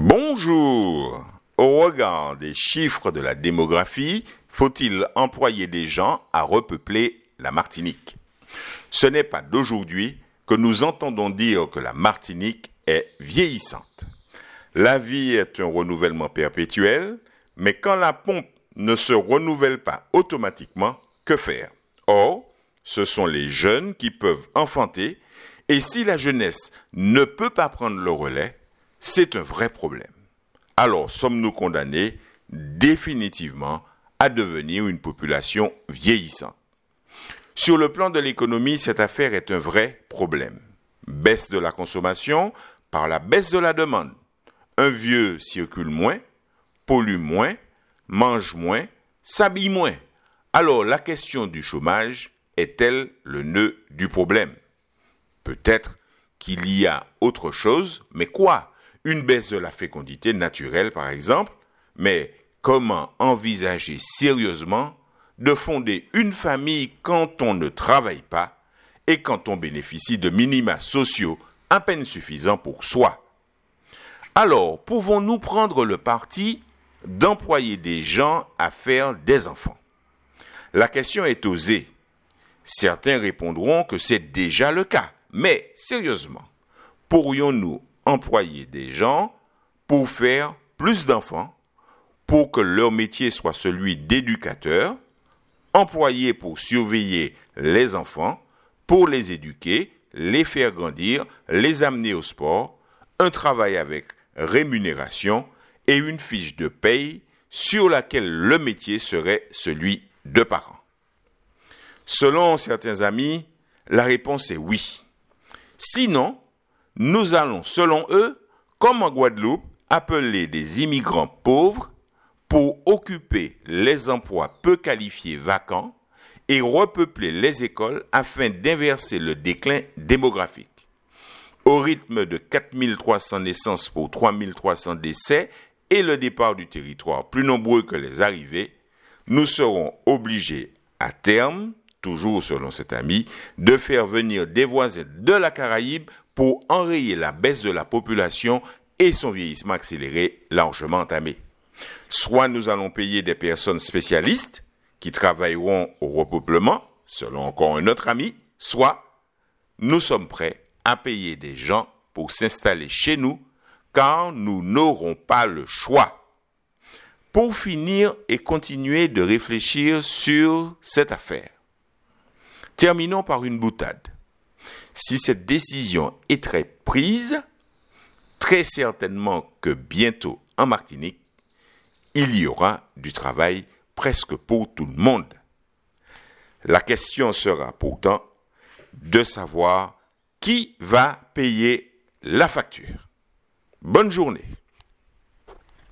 Bonjour. Au regard des chiffres de la démographie, faut-il employer des gens à repeupler la Martinique? Ce n'est pas d'aujourd'hui que nous entendons dire que la Martinique est vieillissante. La vie est un renouvellement perpétuel, mais quand la pompe ne se renouvelle pas automatiquement, que faire? Or, ce sont les jeunes qui peuvent enfanter, et si la jeunesse ne peut pas prendre le relais, c'est un vrai problème. Alors, sommes-nous condamnés définitivement à devenir une population vieillissante? Sur le plan de l'économie, cette affaire est un vrai problème. Baisse de la consommation par la baisse de la demande. Un vieux circule moins, pollue moins, mange moins, s'habille moins. Alors, la question du chômage est-elle le nœud du problème? Peut-être qu'il y a autre chose, mais quoi? Une baisse de la fécondité naturelle, par exemple, mais comment envisager sérieusement de fonder une famille quand on ne travaille pas et quand on bénéficie de minima sociaux à peine suffisants pour soi? Alors, pouvons-nous prendre le parti d'employer des gens à faire des enfants? La question est osée. Certains répondront que c'est déjà le cas. Mais, sérieusement, pourrions-nous employer des gens pour faire plus d'enfants, pour que leur métier soit celui d'éducateur, employés pour surveiller les enfants, pour les éduquer, les faire grandir, les amener au sport, un travail avec rémunération et une fiche de paye sur laquelle le métier serait celui de parent? Selon certains amis, la réponse est oui. Sinon, nous allons, selon eux, comme en Guadeloupe, appeler des immigrants pauvres pour occuper les emplois peu qualifiés vacants et repeupler les écoles afin d'inverser le déclin démographique. Au rythme de 4300 naissances pour 3300 décès et le départ du territoire plus nombreux que les arrivées, nous serons obligés à terme, toujours selon cet ami, de faire venir des voisins de la Caraïbe pour enrayer la baisse de la population et son vieillissement accéléré largement entamé. Soit nous allons payer des personnes spécialistes qui travailleront au repeuplement, selon encore un autre ami, soit nous sommes prêts à payer des gens pour s'installer chez nous, car nous n'aurons pas le choix. Pour finir et continuer de réfléchir sur cette affaire, terminons par une boutade. Si cette décision est très prise, très certainement que bientôt en Martinique, il y aura du travail presque pour tout le monde. La question sera pourtant de savoir qui va payer la facture. Bonne journée.